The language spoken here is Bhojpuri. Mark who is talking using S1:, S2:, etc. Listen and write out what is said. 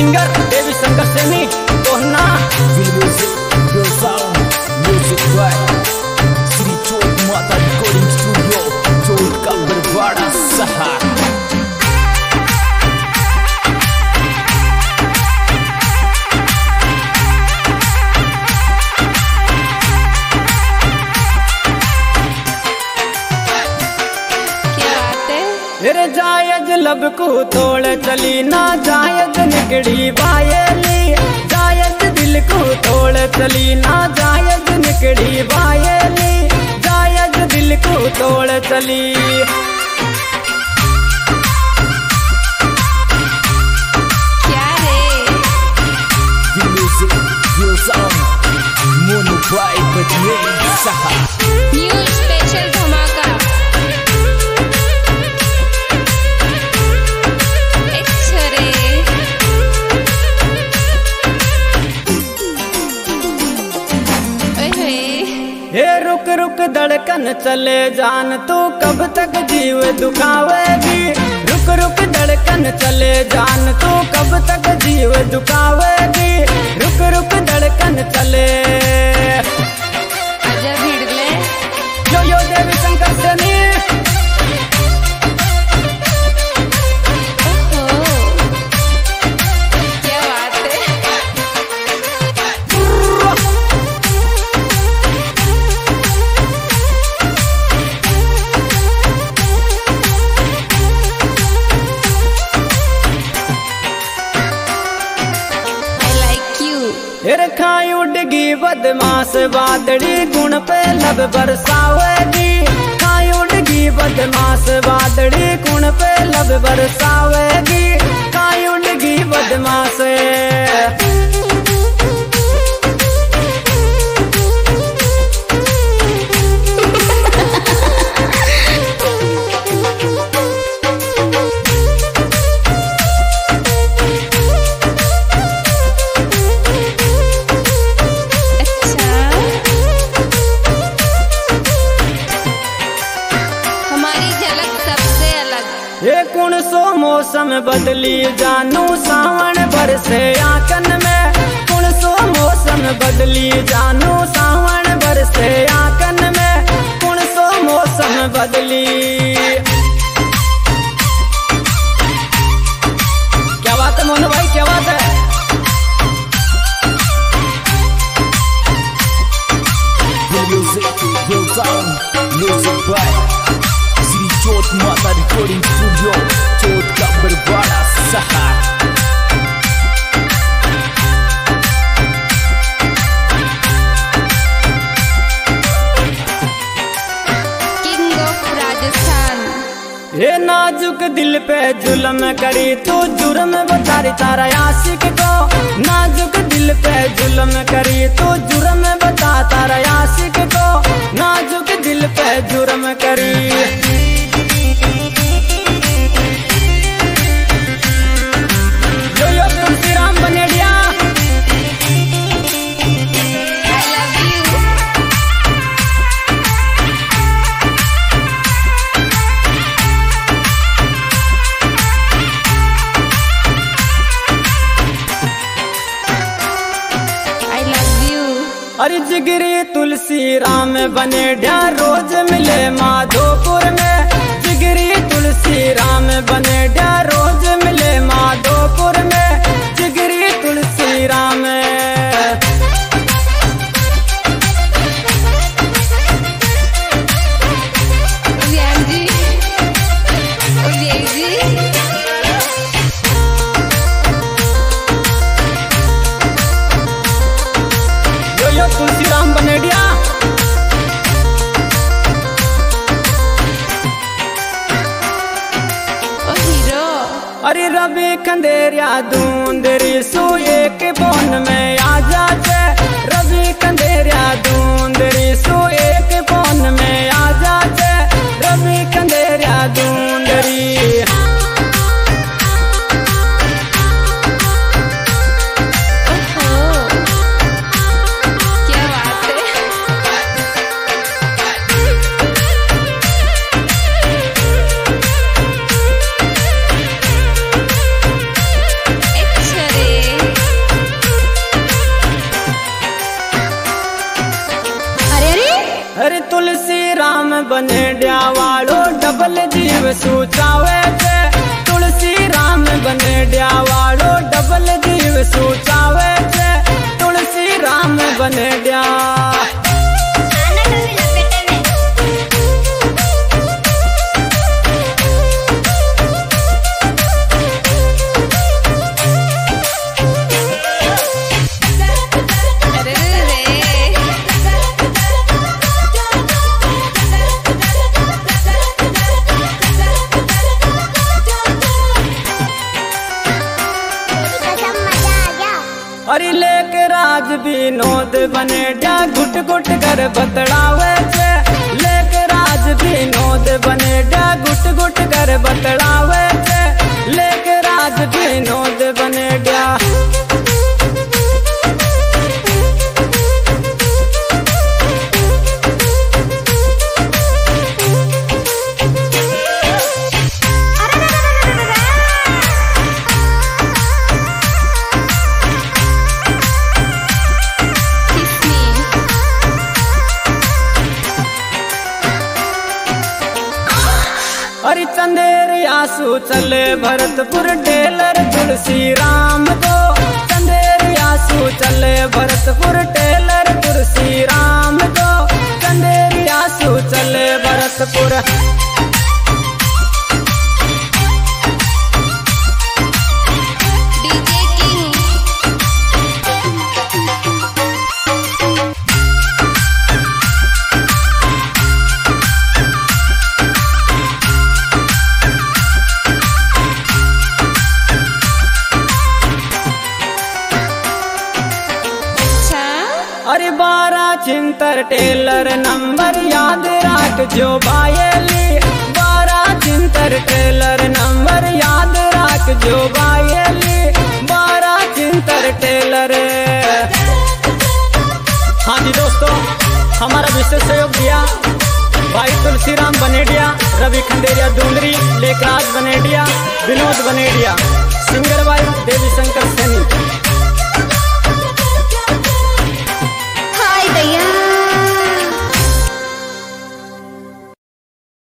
S1: सिंगर देवी शंकर सेनी तोहना music by Shri Chot Mata recording studio चोट का बरवाड़ा सहार। रे जायज लब को तोड़ चली ना जायज निकड़ी बायली, जायज दिल को तोड़ चली ना जायज निकड़ी बायली, जायज दिल को तोड़ चली।
S2: क्या रे न्यू स्पेशल धमाका
S1: रुक रुक धड़कन चले जान तू कब तक जीव दुखावेगी, रुक रुक धड़कन चले जान तू कब तक जीव दुखावेगी, रुक रुक धड़कन चले।
S2: आजा भिड़ले
S1: यो देवी शंकर सेनी खाई उड़गी बदमाश बादड़ी गुण पे लब बरसावेगी, खाई उड़गी बदमाश बादड़ी गुण पे लब बरसावेगी, खाई उड़गी बदमाश। ये कुण सो मौसम बदली जानू सावन बरसे आंगन में, कुण सो मौसम बदली जानू सावन बरसे आंगन में, कुण सो मौसम बदली। क्या बात है मोनू भाई, क्या बात है। Music by Shri Chot Mata recording studio चोट का बरवाड़ा सहार।
S2: King of Rajasthan.
S1: ये नाजुक दिल पे जुल्म करी तू जुर्म बता रही तारा आशिक को, नाजुक दिल पे जुल्म करी तू जुर्म बता तारा आशिक को, नाजुक दिल पे जुर्म करी। अरे जिगरी तुलसी राम बने ढा रोज मिले माधोपुर में, जिगरी तुलसी राम बने ढा रोज मिले माधोपुर में, जिगरी तुलसी राम। तुलसी राम बनेडिया
S2: हीरो।
S1: अरे रवि खंडेरिया दूंदरी सुए के बोन में आ जाते, रवि खंडेरिया दूंदरी सुए के बोन में आ जाते, रवि खंडेरिया दूंदरी।
S2: रे
S1: बनेड्या वालो डबल जीव सूचावे छे। तुलसी राम बनेड्या वालो डबल जीव सूचावे छे। तुलसी राम बनेड्या
S2: अरे रे
S1: अरे लेके राज विनोद बनेड्या घुट घुट कर बतड़ावे छे। लेके राज विनोद बनेड्या घुट घुट कर बतड़ावे छे। लेके राज विनोद बनेड्या
S2: किसनी
S1: अरे चंदेर आसू चले भरतपुर टेलर तुलसी राम को। चंदेर आसू चले भरतपुर टेलर तुलसी राम को। चंदेर आसू चले भरतपुर
S2: डीजे किंग अच्छा
S1: अरे 12 चिंतर टेलर नंबर याद रख जो बायली। 12 चिंतर टेलर नंबर याद रख जो बायली। 12 चिंतर टेलर। हाँ जी दोस्तों, हमारा विशेष सहयोग दिया भाई तुलसीराम बनेडिया, रवि खंडेरिया डूंगरी, लेखराज बनेडिया, विनोद बनेडिया, सिंगर